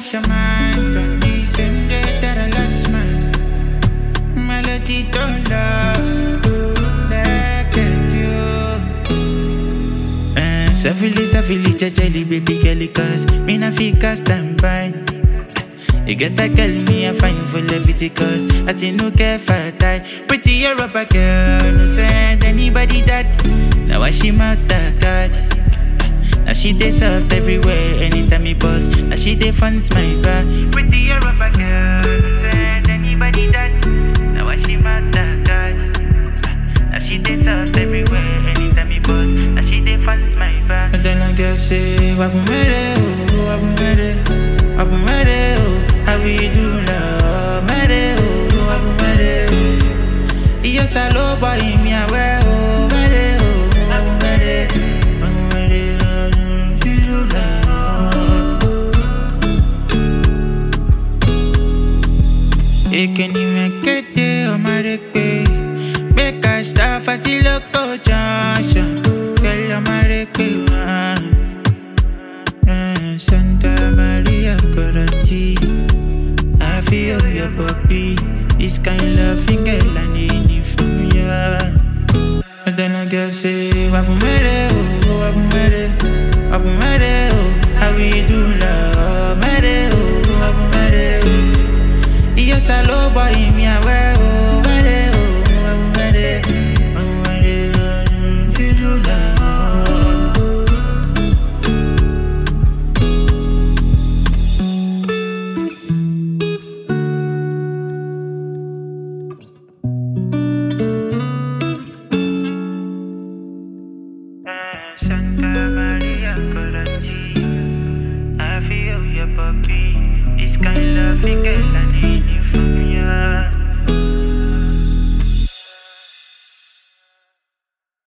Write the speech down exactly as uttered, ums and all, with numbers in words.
lost your mind. Don't listen that I lost mine. Melody don't love like it you. Uh, Savili, savili, jajali, baby girl, cause me na fika stand by. You get that girl, me a fine for levity, cause I think no care for tie. Pretty Europa girl, no send anybody that. Now I she mark that card. Now she dey soft everywhere, anytime me boss. Now she dey funds my back. Pretty Europa girl, no send anybody that. Now I she mark that card. Now she dey soft everywhere, anytime me boss. Now she dey funds my back. And then I girl say, Wabu mere oh, wabu mere, wabu mere oh. How we do love, mere oh, wabu mere oh. Yes I love boy me away oh, mere oh, wabu mere, wabu mere oh. She do love. Eken ni me kete o marekpe, beka start fasi loko chansha, girl o marekpe one. Santa Maria Corati, I feel your puppy. This kind of loving girl I need it from you. And then I girl say, Wabu mere oh, wabu mere, wabu mere oh. How we do love, mere oh, wabu mere oh. Yes I love boy me away oh, mere oh, wabu mere, wabu mere oh. You do love. Santa Maria Corati, I feel your puppy. This kind of love, girl.